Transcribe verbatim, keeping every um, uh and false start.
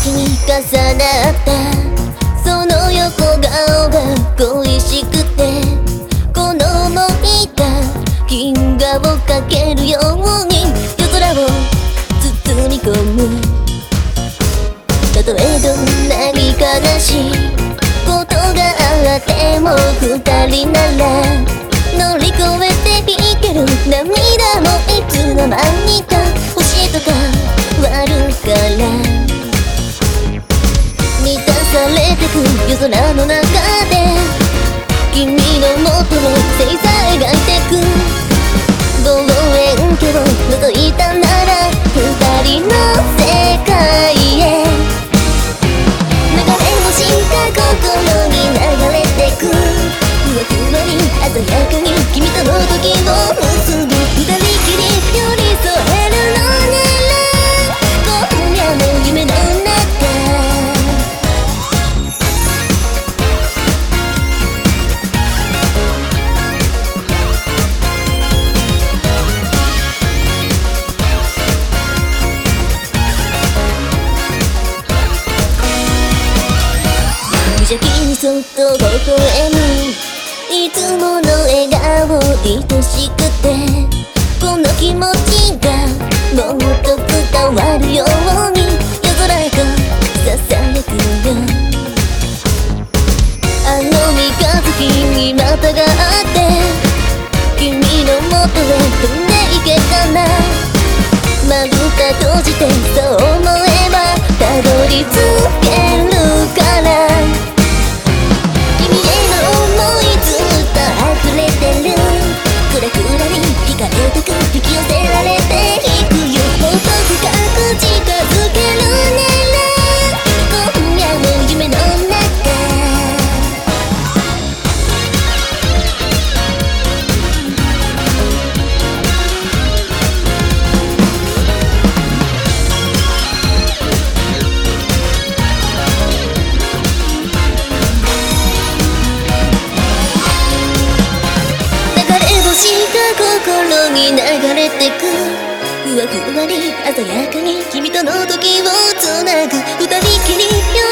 時に重なったその横顔が恋しくて、この思いが銀河をかけるように夜空を包み込む。たとえどんなに悲しいことがあっても二人なら乗り越えていける。涙もいつの間にか星とか割るから満たされてく夜空の中で君のもとへ星座描いてく。望遠鏡を覗いたなら二人の世界へ流れ星が心に流れてく。ふわふわに鮮やかに君との時を結ぶ。二人きり寄り添えるのなら今夜の夢の中無邪気にそっと微笑むいつもの笑顔愛しくて、この気持ちがもっと伝わるように夜空へとささやくよ。あの三日月にまたがって君のもとへ飛んでいけたな。まぶた閉じてそう思えばたどり着けるから君への想いずっと溢れてる。クラクラに惹かれてく引き寄せられていくよ。もっと深く近づけるなら今夜の夢の中心に流れてく。ふわふわに鮮やかに君との時をつなぐ。二人きり